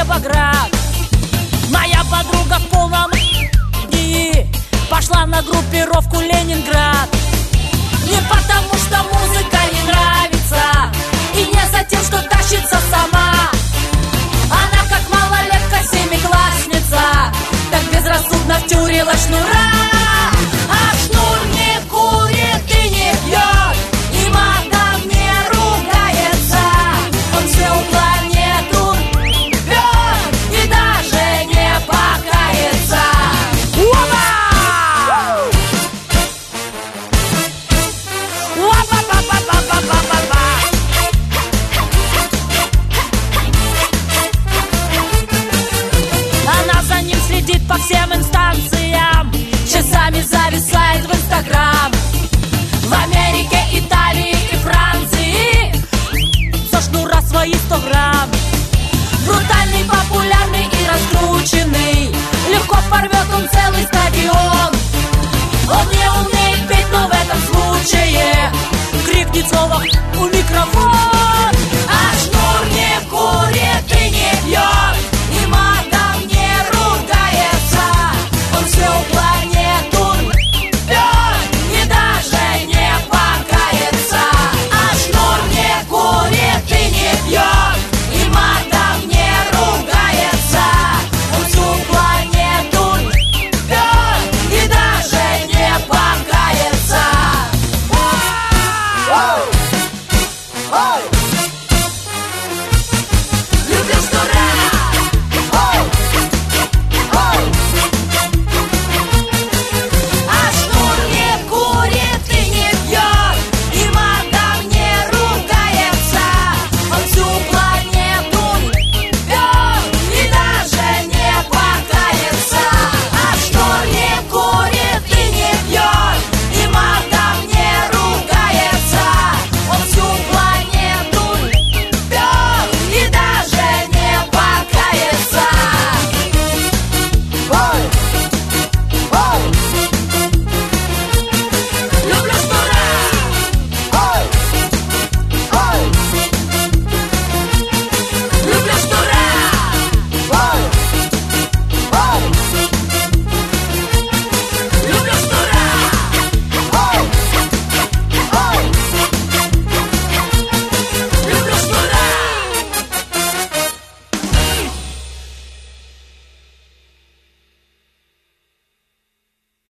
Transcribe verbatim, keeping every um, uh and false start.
Кировоград. Моя подруга в полном НИИ пошла на группировку Ленинград. Не потому, что музыка не нравится, и не за тем, что тащится сама. Она как малолетка, семиклассница, так безрассудно втюрила шнура. А шнур не курит и не пьет, и матом не ругается. Он всю планету вёт и даже не покается. Опа! Опа-па-па-па-па-па-па-па! Она за ним следит по всем инстанциям, часами зависает в Инстаграм. В Америке, Италии и Франции со шнура свои сто грамм. Брутальный, популярный и раскрученный, легко порвет он целый стадион. Он не умеет петь, но в этом случае крикнет слово у микрофона.